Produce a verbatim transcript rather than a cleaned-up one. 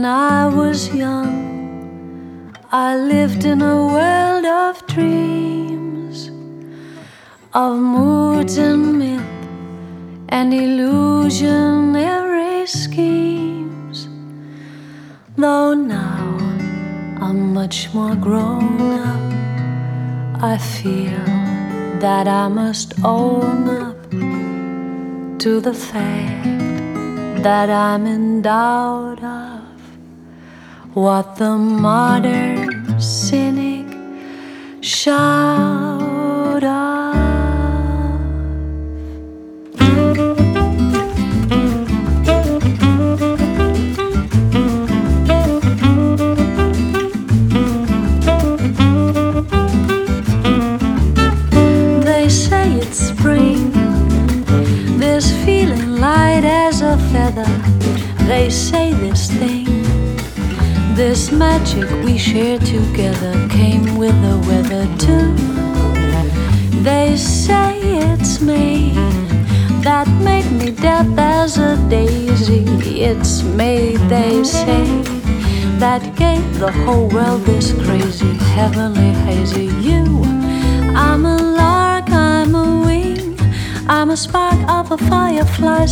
When I was young, I lived in a world of dreams, of moods and myth and illusionary schemes. Though now I'm much more grown up, I feel that I must own up to the fact that I'm in doubt of what the modern cynic shout of. They say it's spring, this feeling light as a feather. They say this thing, this magic we share together, came with the weather too. They say it's me that made me deaf as a daisy. It's me, they say, that gave the whole world this crazy, heavenly hazy you. I'm a lark, I'm a wing, I'm a spark of a firefly